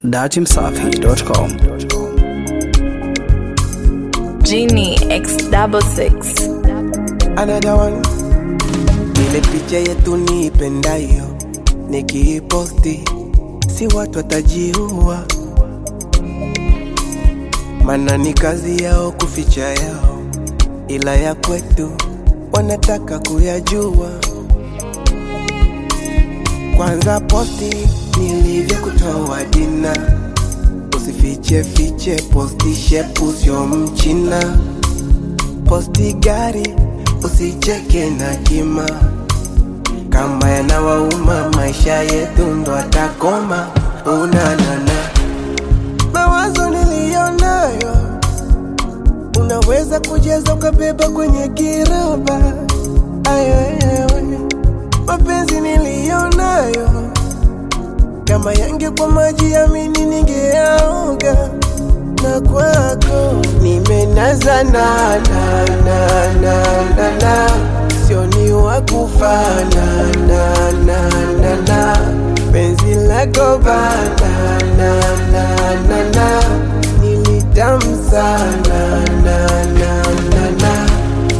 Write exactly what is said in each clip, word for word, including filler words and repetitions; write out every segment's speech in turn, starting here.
datimsafi dot com. Genie X double six. Another one. Ile picha yetu niipendayo nikiposti, si watu watajiua, maana ni kazi yao kuficha yao, ila ya kwetu wanataka kuyajua. Kwanza posti nilivyo kutoa dina, usifiche fiche, posti shepu sio mchina. Posti gari usicheke na kima, kama yanawauma maisha yetu ndo atakoma. Unanana mawazo nilionayo, unaweza kujaza ukabeba kwenye kiroba. Ayo ayo, mapenzi nilionayo, kama yange kwa maji ya mini ningeaoga. Na kwako nimenaza na na na na na na, sio ni wakufana na na na na, penzi lako bana na na na na, nilitamu sana na na na na.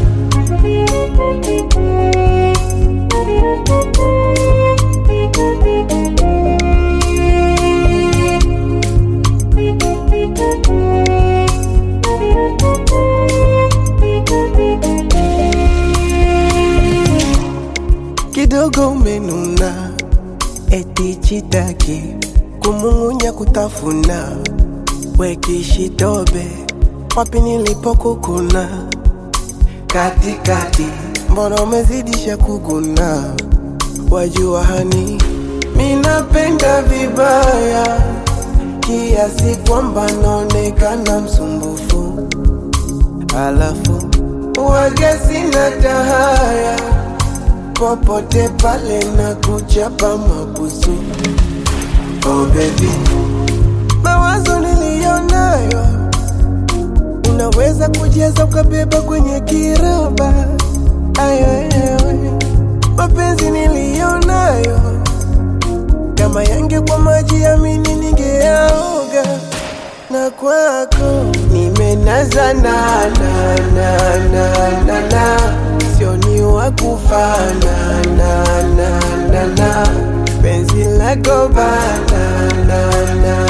Kidogo umenuna, eti chitaki kumung'unya kutafuna, wekishitobe wapi nilipokukuna. Katikati mbona umezidisha kuguna, wajua hani minapenda vibaya, kiasi kwamba naonekana msumbufu, alafu wage sina tahaya, popote pale na kuchapa mabusu. Oh baby, mawazo nilionayo, unaweza kujaza ukabeba kwenye kiroba. Ayo ayo, mapenzi nilionayo, kama yange kwa maji ya mini ningeaoga. Na kwako nimenaza na na na na na na, sio ni wakufana na na na na, penzi lako bana na na